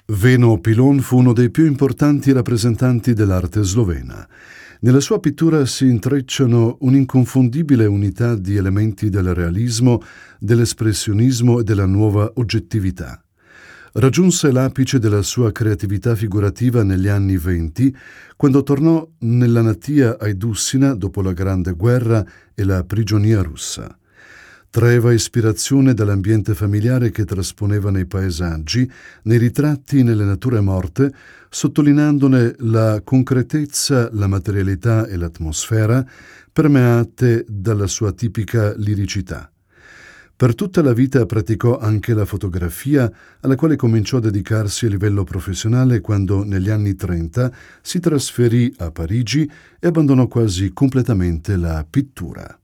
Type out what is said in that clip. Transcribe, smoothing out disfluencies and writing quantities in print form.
Veno Pilon fu uno dei più importanti rappresentanti dell'arte slovena. Nella sua pittura si intrecciano un'inconfondibile unità di elementi del realismo, dell'espressionismo e della nuova oggettività. Raggiunse l'apice della sua creatività figurativa negli anni '20, quando tornò nella natia Aidussina dopo la Grande Guerra e la prigionia russa. Traeva ispirazione dall'ambiente familiare che trasponeva nei paesaggi, nei ritratti e nelle nature morte, sottolineandone la concretezza, la materialità e l'atmosfera, permeate dalla sua tipica liricità. Per tutta la vita praticò anche la fotografia, alla quale cominciò a dedicarsi a livello professionale quando negli anni '30 si trasferì a Parigi e abbandonò quasi completamente la pittura.